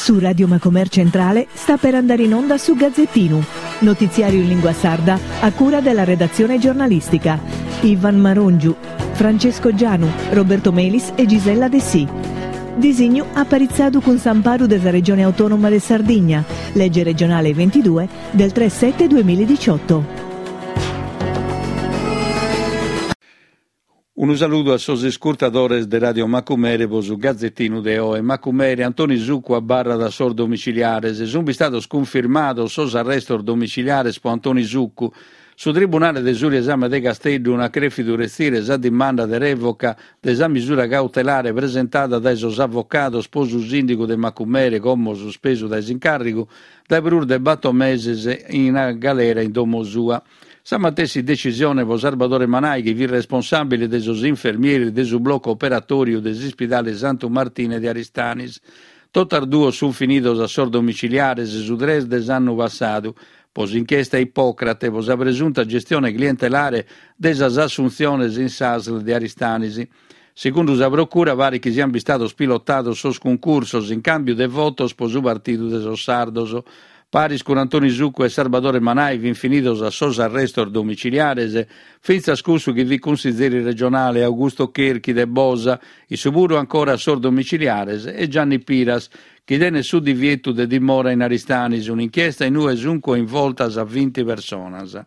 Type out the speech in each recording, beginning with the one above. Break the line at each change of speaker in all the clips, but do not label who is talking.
Su Radio Macomer Centrale sta per andare in onda su Gazzettino, notiziario in lingua sarda a cura della redazione giornalistica. Ivan Marongiu, Francesco Gianu, Roberto Melis e Gisella De Sì. Disegno apparizzado con Samparu della Regione Autonoma de Sardigna, legge regionale 22 del 3/7/2018.
Un saluto a sos ascoltadores de Radio Macumere su Gazzettino de Oe. Macumere, Antoni Zucco a barra da sor domiciliares. Sono stato sconfirmato sos arrestos domiciliares po Antoni Zucco. Su Tribunale de Giuri Esame de Castello una crefidurezire sa dimanda de revoca de sa misura cautelare presentata dai sos avvocados posu sindico de Macumere come sospeso dai incarico dai perur de 4 mesi in galera in domo sua. Samatessi decisione vo Salvatore Manai che vi responsabile de sos infermieri de su blocco operatorio des ospedale Santo Martine di Aristanis. Totar duo sun finidos a sor domiciliares su Dresde anno passato. Pos inchiesta Ippocrate, pos a presunta gestione clientelare desas assunziones in Sasl di Aristanisi. Secondo la procura, vari che siano stato spilottato sos concursos in cambio de votos po su partito de sos sardos. Paris con Antoni Zucco e Salvatore Manai vin finidos a sos arrestos domiciliares, finza scusso che vi consiglieri regionale Augusto Cherchi de Bosa, i suburo ancora a sor domiciliares e Gianni Piras, che denne su divieto de dimora in Aristanis, un'inchiesta in ue sun coinvoltas a 20 personas.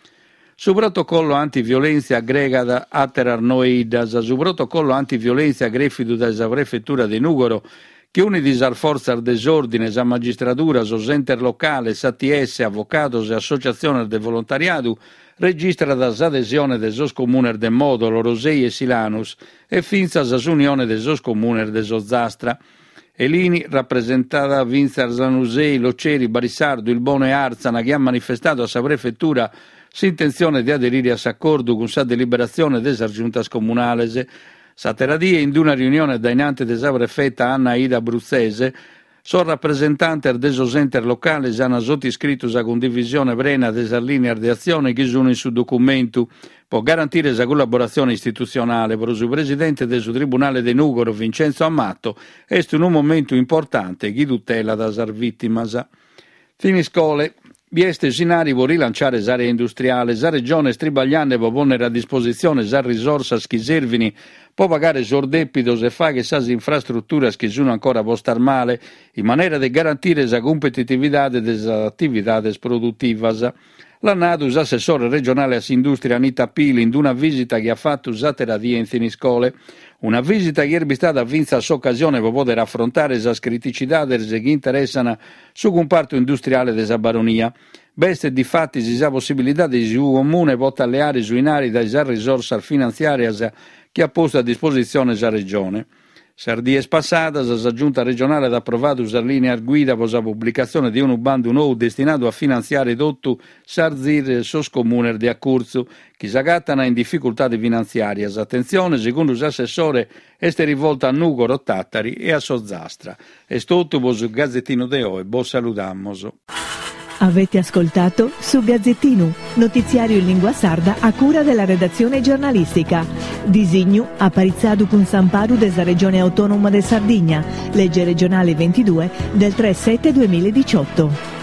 Su protocollo antiviolenza aggregata Atter Arnoidas, su protocollo antiviolenza grefido dalla prefettura di Nugoro, che unidi al forza al desordine, a magistratura, sos enter locales, ATS, avvocatos e associazioni del volontariato, registra da adesione de sos comuner de Modolo, Rosei e Silanus e finza sa unione de sos comuner de sos Zastra. Elini, rappresentata Vinzar Zanusei, Loceri, Barissardo, Il Bono e Arzana, che ha manifestato a sa prefettura s'intenzione di aderire a s'accordo con sa deliberazione des giuntas comunales. Sateradì in una riunione dainante de sa prefetta Anna Ida Bruzzese, so rappresentante de sos enter locales hanno sottiscritto sa condivisione plena de sa linea di azione che sono in su documento per garantire sa collaborazione istituzionale per su presidente del Tribunale de Nugoro Vincenzo Ammatto est in un momento importante che tutela da sar vittimas. Finiscole. Bieste Sinari vuol rilanciare s'area industriale, sa regione stribagliane può ponere a disposizione sa risorsa che servini, può pagare sordepidos e fa che sa infrastrutture che sono ancora può star male, in maniera di garantire sa competitività delle attività produttivas. La Nadus, assessore regionale a Industria Anita Pili, in una visita che ha fatto Sateradì in Finiscole, una visita che è stata vinta a occasione per poter affrontare le criticità che interessano sul comparto industriale della baronia. Beste di fatti si ha possibilità di su comune poter alleare sui nari da risorse finanziarie che ha posto a disposizione la regione. Sardie passata, la giunta regionale ha approvato la linea guida per la pubblicazione di un bando nuovo destinato a finanziare tutto Sarzir sos comuner di Accurzu, che si agattano in difficoltà finanziarie. Attenzione, secondo l'assessore, è rivolta a Nugoro, Tattari e a Sozzastra. È tutto sul Gazzettino de Oe, buon salutamos.
Avete ascoltato su Gazzettino, notiziario in lingua sarda a cura della redazione giornalistica. Disegno apparizzado con Samparu della Regione Autonoma de Sardigna, legge regionale 22 del 3/7/2018.